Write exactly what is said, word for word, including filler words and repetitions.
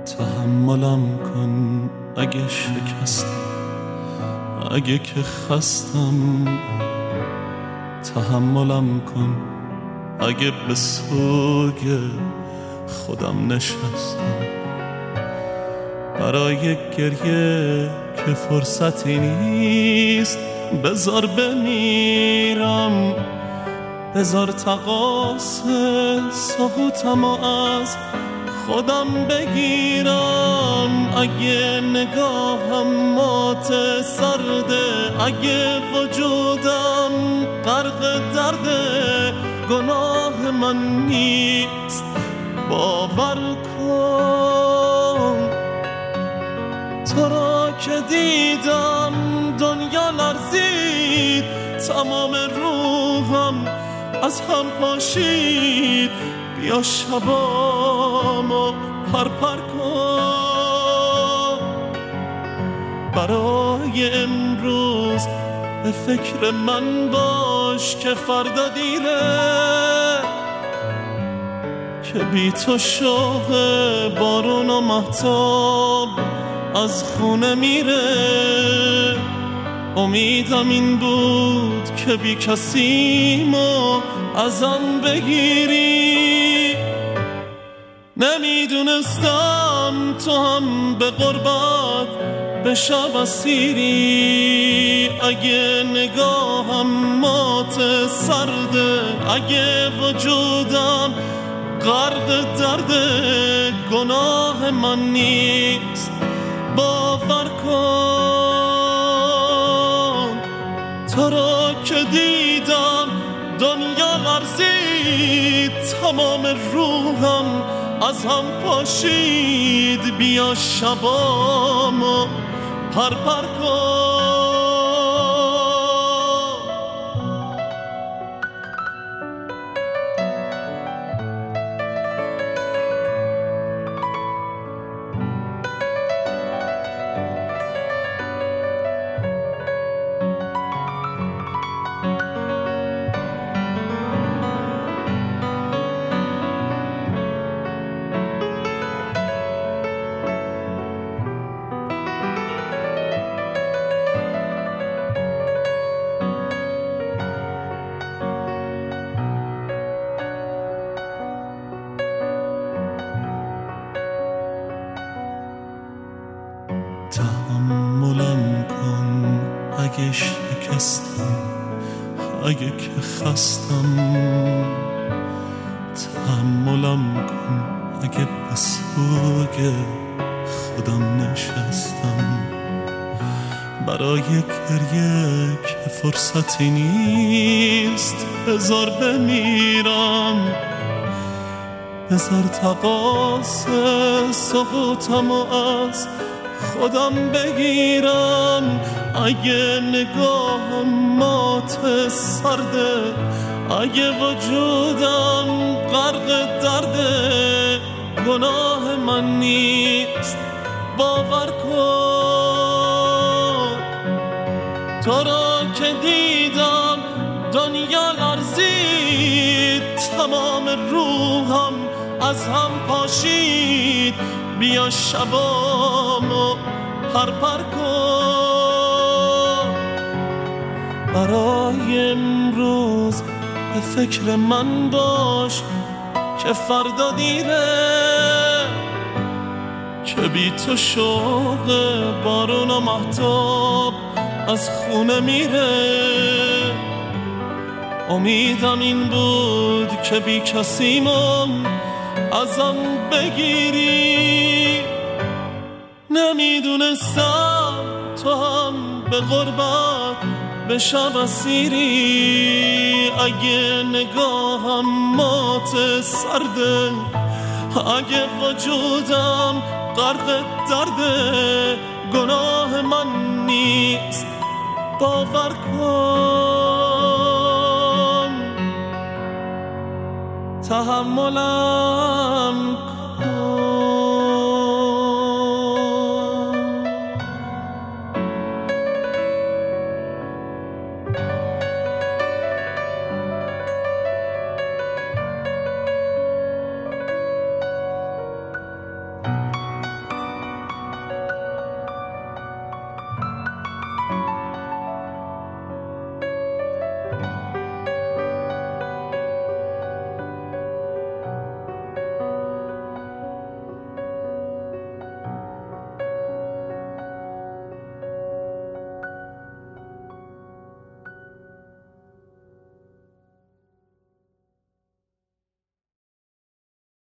تحملم کن اگه شکستم، اگه که خستم. تحملم کن اگه به سوگ خودم نشستم. برای گریه که فرصتی نیست، بذار بمیرم، بذار تقاص سقوطم و از خودم بگیرم. اگه نگاهم مات سرده، اگه وجودم غرق درده، گناه من نیست، باور کن. تو را که دیدم دنیا لرزید، تمام روحم از هم پاشید. بیا شبامو پرپر کن، برای امروز به فکر من باش که فردا دیره، که بی تو شوق بارون و مهتاب از خونه میره. امیدم این بود که بی کسیمو ازم بگیری. نمیدونستم تو هم به غربت به شب اسیری. اگه نگاهم مات سرده، اگه وجودم غرق درده، گناه من نیست، باور کن. تو را که دیدم دنیا لرزید، تمام روحم از هم پاشید. بیا شبامو پرپر کن. تحملم کن اگه شکستم، اگه که خستم. تحملم کن اگه به سوگ خودم نشستم. برای گریه که فرصتی نیست، بذار بمیرم، بذار تقاص سقوطم و از خودم بگیرم. اگه نگاهم مات سرده، اگه وجودم غرق درده، گناه من نیست، باور کن. تو را که دیدم دنیا لرزید، تمام روحم از هم پاشید. بیا شبامو پرپر کن، برای امروز به فکر من باش که فردا دیره، که بی تو شوق بارون و مهتاب از خونه میره. امیدم این بود که بی کسیمم ازم بگیری. نمیدونستم تو هم به غربت به شب اسیری. اگه نگاهم مات سرده، اگه وجودم غرق درده، گناه من نیست، باور کن. تحملم